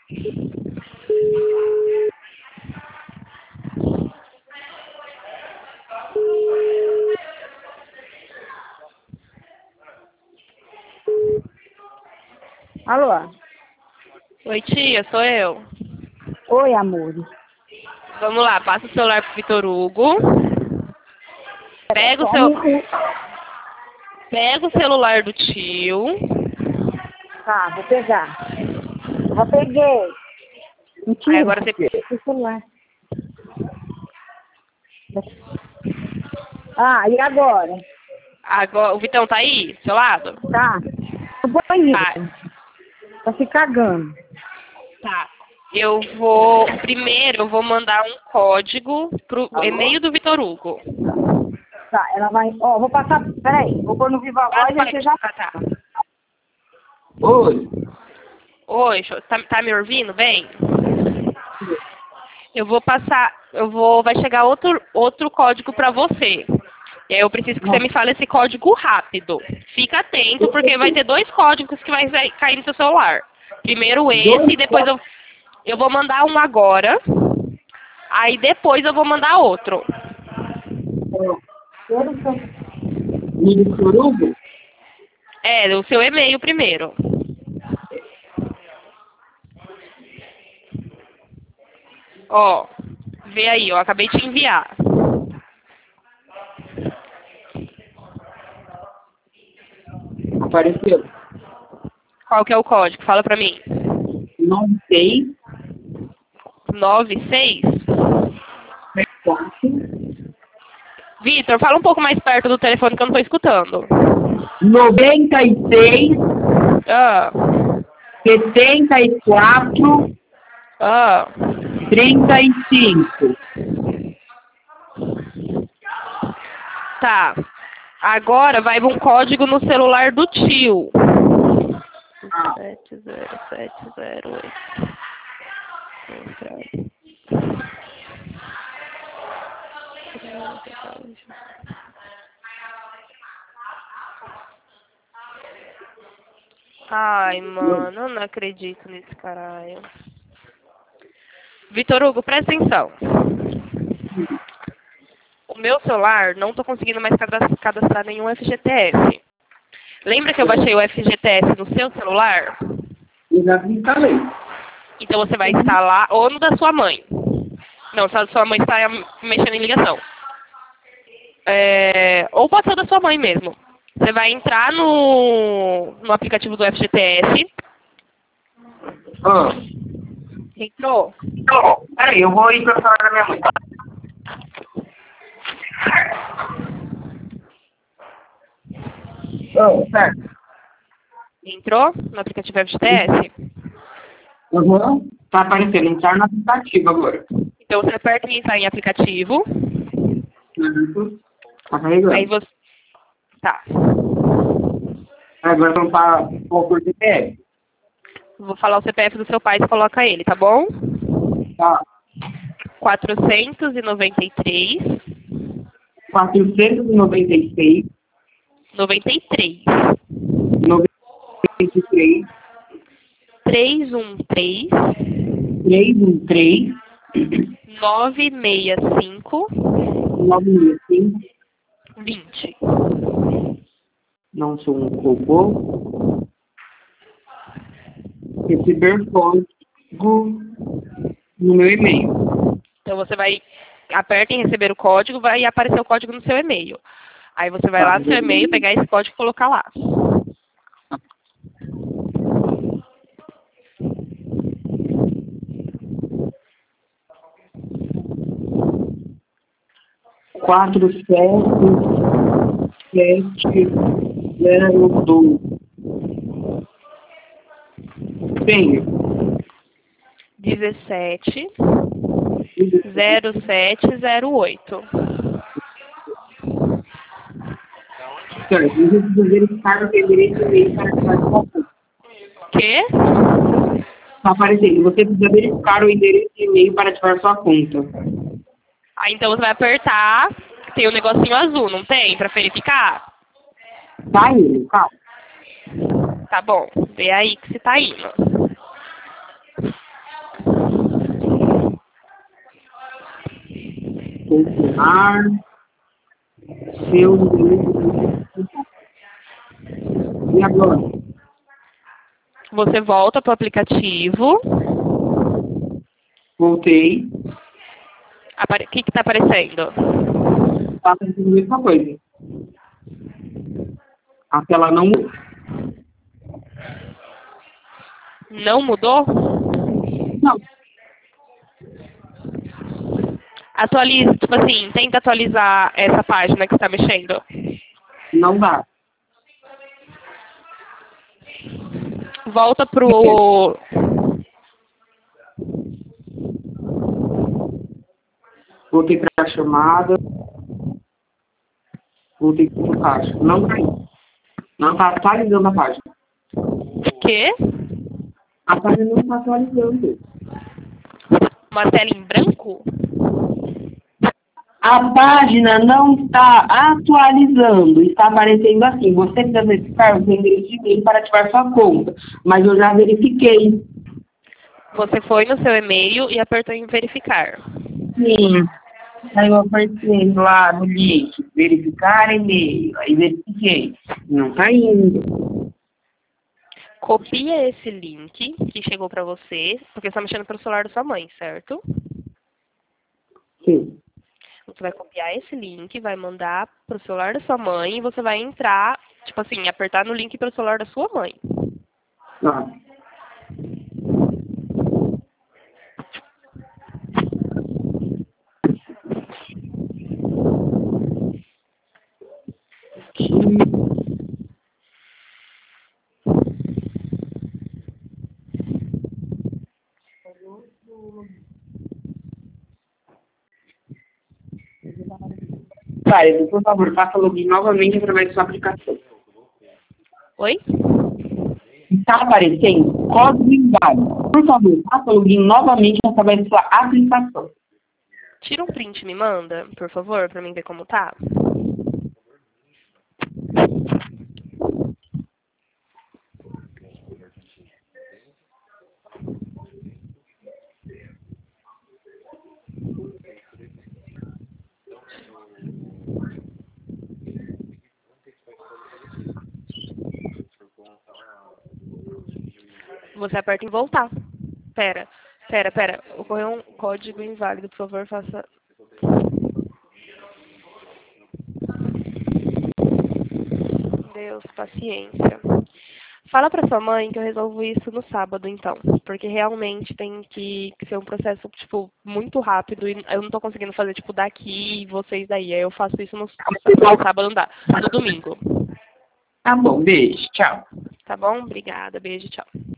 Alô? Oi, tia, sou eu. Oi, amor. Vamos lá, passa o celular pro Vitor Hugo. Pega o Só seu... um- Pega o celular do tio. Tá, vou pegar. Já peguei. Aí Mentira. agora você... O celular. Ah, e agora? Agora, o Vitão tá aí, do seu lado? Tá. No banheiro. Tá, Tá se cagando. tá. Primeiro eu vou mandar um código pro e-mail do Vitor Hugo. Tá, ela vai... Ó, vou passar... Peraí, vou pôr no Viva Voz e você já... Ah, tá. Oi. Oi, tá me ouvindo bem? Vai chegar outro código pra você. E aí eu preciso que você me fale esse código rápido. Fica atento, porque vai ter 2 códigos que vai cair no seu celular. Primeiro esse, e depois eu vou mandar um agora. Aí depois eu vou mandar outro. Vitor Hugo? É, o seu e-mail primeiro. Ó, vê aí, ó, acabei de enviar. Apareceu. Qual que é o código? Fala pra mim. 96 96? 4 Vitor, fala um pouco mais perto do telefone que eu não tô escutando. 96 Ah, 74 ah. 35. Tá. Agora vai um código no celular do tio. 70708. Ai, mano, eu não acredito nesse caralho. Vitor Hugo, presta atenção. O meu celular, não tô conseguindo mais cadastrar nenhum FGTS. Lembra que eu baixei o FGTS no seu celular? Eu já instalei. Então você vai instalar, ou no da sua mãe. Não, se a sua mãe está mexendo em ligação. Ou pode ser o da sua mãe mesmo. Você vai entrar no aplicativo do FGTS. Ah. Entrou? Não, peraí, eu vou ir pra sala da minha mãe. Certo. Entrou no aplicativo FGTS? Uhum. Tá aparecendo, entrar no aplicativo agora. Então você aperta em entrar em aplicativo. Uhum. Tá carregando. Aí você... Tá. Agora vamos para o curso de CPF. Vou falar o CPF do seu pai, você coloca ele, tá bom? Tá. 493 496 93 93 313 313 965 965. 20. Não sou um robô. Receber código no meu e-mail. Então você vai, aperta em receber o código, vai aparecer o código no seu e-mail. Aí você vai lá no seu e-mail, pegar esse código e colocar lá. Quatro sete zero dois. Tenho. 170708. Certo, eu preciso verificar o endereço de e-mail para ativar sua conta. Quê? Está aparecendo. Você precisa verificar o endereço de e-mail para ativar sua conta. Aí então você vai apertar, tem um negocinho azul, não tem? Pra verificar? Tá indo, calma. Tá bom, vê aí que você tá indo. confirmar seu endereço. E agora? Você volta para o aplicativo. Voltei. O que está aparecendo? Tá acontecendo a mesma coisa. A tela não mudou. Não mudou? Não. Atualiza, tipo assim, tenta atualizar essa página que está mexendo. Não dá. Volta pro... Voltei para a chamada. Voltei para o caixa. Não caiu. Não está atualizando a página. Quê? A página não está atualizando. Uma tela em branco? A página não está atualizando. Está aparecendo assim. Você precisa verificar o seu endereço de e-mail para ativar sua conta. Mas eu já verifiquei. Você foi no seu e-mail e apertou em verificar. Sim. Aí eu apertei lá no link. Verificar e-mail. Aí verifiquei. Não está indo. Copia esse link que chegou pra você, porque você está mexendo pelo celular da sua mãe, certo? Sim. Você vai copiar esse link, vai mandar pro celular da sua mãe e você vai entrar, tipo assim, apertar no link pro celular da sua mãe. Tá. Vai, por favor, faça login novamente através da sua aplicação. Oi? Está aparecendo código inválido. Por favor, faça login novamente através da sua aplicação. Tira um print e me manda, por favor, pra mim ver como tá. Você aperta em voltar. Pera. Ocorreu um código inválido, por favor, faça... Deus, paciência. Fala pra sua mãe que eu resolvo isso no sábado, então. Porque realmente tem que ser um processo, tipo, muito rápido. E eu não tô conseguindo fazer, tipo, daqui e vocês daí. Aí eu faço isso no sábado, não dá. No domingo. Tá bom, beijo, tchau. Tá bom? Obrigada. Beijo, tchau.